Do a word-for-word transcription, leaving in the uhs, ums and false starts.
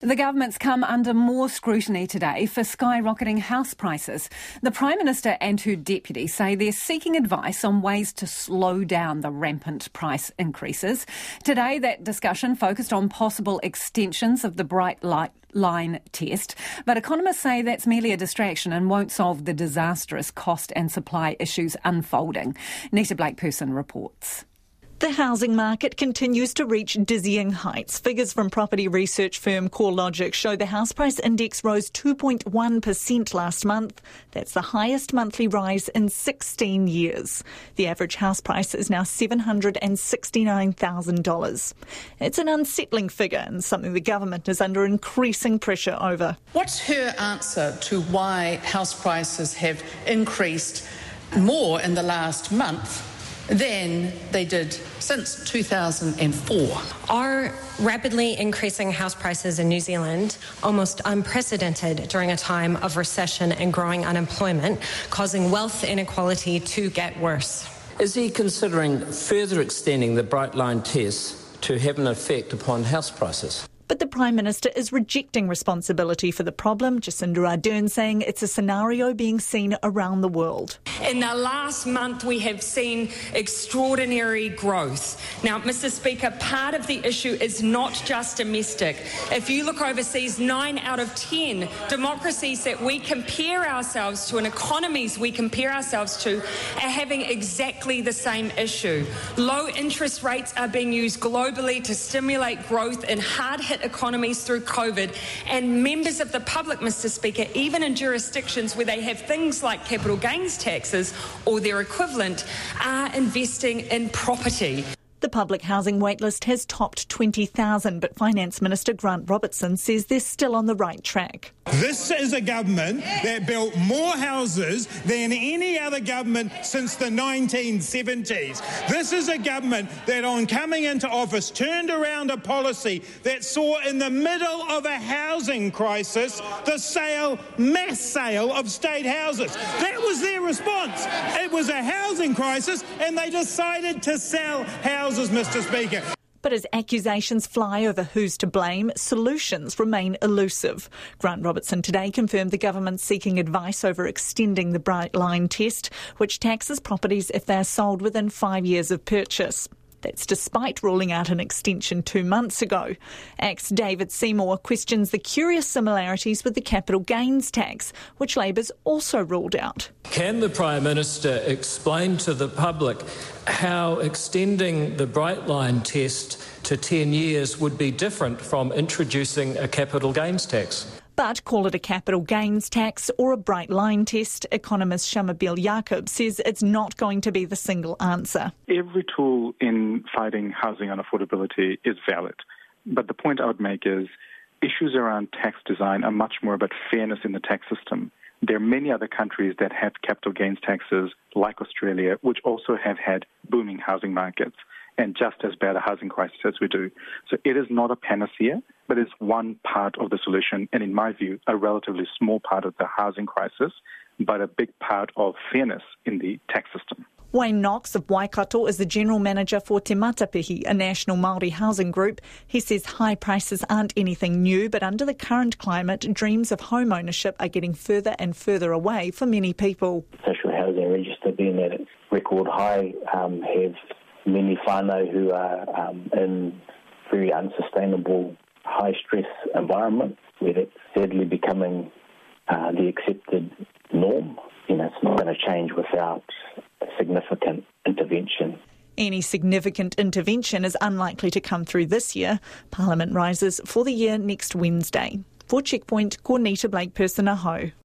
The government's come under more scrutiny today for skyrocketing house prices. The Prime Minister and her deputy say they're seeking advice on ways to slow down the rampant price increases. Today, that discussion focused on possible extensions of the Bright Light Line test, but economists say that's merely a distraction and won't solve the disastrous cost and supply issues unfolding. Nita Blake-Person reports. The housing market continues to reach dizzying heights. Figures from property research firm CoreLogic show the house price index rose two point one percent last month. That's the highest monthly rise in sixteen years. The average house price is now seven hundred sixty-nine thousand dollars. It's an unsettling figure and something the government is under increasing pressure over. What's her answer to why house prices have increased more in the last month than they did since two thousand four. Our rapidly increasing house prices in New Zealand, almost unprecedented during a time of recession and growing unemployment, causing wealth inequality to get worse. Is he considering further extending the Bright Line test to have an effect upon house prices? But the Prime Minister is rejecting responsibility for the problem, Jacinda Ardern saying it's a scenario being seen around the world. In the last month, we have seen extraordinary growth. Now, Mister Speaker, part of the issue is not just domestic. If you look overseas, nine out of ten democracies that we compare ourselves to and economies we compare ourselves to are having exactly the same issue. Low interest rates are being used globally to stimulate growth in hard-hit economies through COVID, and members of the public, Mister Speaker, even in jurisdictions where they have things like capital gains taxes or their equivalent, are investing in property. The public housing waitlist has topped twenty thousand, but Finance Minister Grant Robertson says they're still on the right track. This is a government that built more houses than any other government since the nineteen seventies. This is a government that, on coming into office, turned around a policy that saw in the middle of a housing crisis the sale, mass sale of state houses. That was their response. It was a housing crisis and they decided to sell houses, Mister Speaker. But as accusations fly over who's to blame, solutions remain elusive. Grant Robertson today confirmed the government's seeking advice over extending the Bright Line test, which taxes properties if they are sold within five years of purchase. That's despite ruling out an extension two months ago. A C T's David Seymour questions the curious similarities with the capital gains tax, which Labour's also ruled out. Can the Prime Minister explain to the public how extending the Bright Line test to ten years would be different from introducing a capital gains tax? But call it a capital gains tax or a Bright Line test, economist Shamabeel Yaqub says it's not going to be the single answer. Every tool in fighting housing unaffordability is valid. But the point I would make is issues around tax design are much more about fairness in the tax system. There are many other countries that have capital gains taxes, like Australia, which also have had booming housing markets and just as bad a housing crisis as we do. So it is not a panacea, but it's one part of the solution, and in my view, a relatively small part of the housing crisis, but a big part of fairness in the tax system. Wayne Knox of Waikato is the General Manager for Te Matapihi, a national Māori housing group. He says high prices aren't anything new, but under the current climate, dreams of home ownership are getting further and further away for many people. Social housing register being at its record high um, have many whānau who are um, in very unsustainable, high-stress environments where it's sadly becoming uh, the accepted norm. You know, it's not going to change without significant intervention. Any significant intervention is unlikely to come through this year. Parliament rises for the year next Wednesday. For Checkpoint, Nita Blake-Person, Aho.